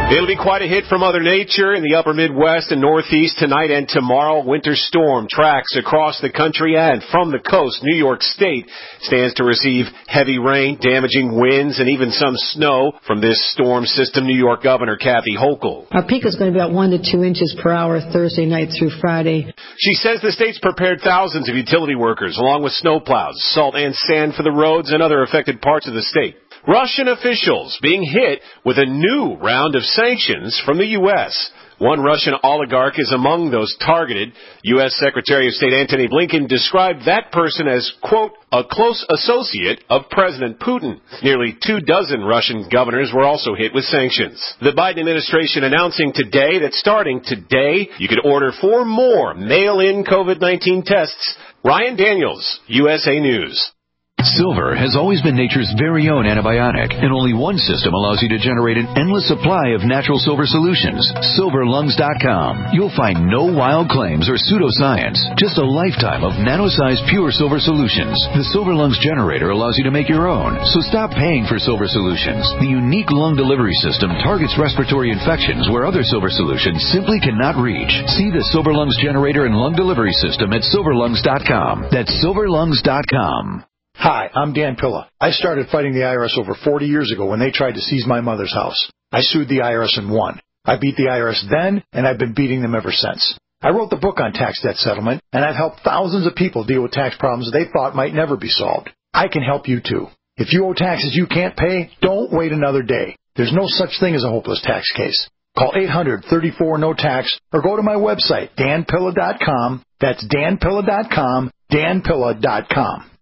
It'll be quite a hit from Mother Nature in the upper Midwest and Northeast tonight and tomorrow. Winter storm tracks across the country and from the coast. New York State stands to receive heavy rain, damaging winds, and even some snow from this storm system. New York Governor Kathy Hochul. Our peak is going to be about 1 to 2 inches per hour Thursday night through Friday. She says the state's prepared thousands of utility workers along with snowplows, salt and sand for the roads and other affected parts of the state. Russian officials being hit with a new round of sanctions from the U.S. One Russian oligarch is among those targeted. U.S. Secretary of State Antony Blinken described that person as, quote, a close associate of President Putin. Nearly 24 Russian governors were also hit with sanctions. The Biden administration announcing today that starting today, you could order 4 more mail-in COVID-19 tests. Ryan Daniels, USA News. Silver has always been nature's very own antibiotic, and only one system allows you to generate an endless supply of natural silver solutions. SilverLungs.com. You'll find no wild claims or pseudoscience, just a lifetime of nano-sized pure silver solutions. The Silver Lungs generator allows you to make your own, so stop paying for silver solutions. The unique lung delivery system targets respiratory infections where other silver solutions simply cannot reach. See the Silver Lungs generator and lung delivery system at SilverLungs.com. That's SilverLungs.com. Hi, I'm Dan Pilla. I started fighting the IRS over 40 years ago when they tried to seize my mother's house. I sued the IRS and won. I beat the IRS then, and I've been beating them ever since. I wrote the book on tax debt settlement, and I've helped thousands of people deal with tax problems they thought might never be solved. I can help you too. If you owe taxes you can't pay, don't wait another day. There's no such thing as a hopeless tax case. Call 800-34-NO-TAX or go to my website, danpilla.com. That's danpilla.com, danpilla.com.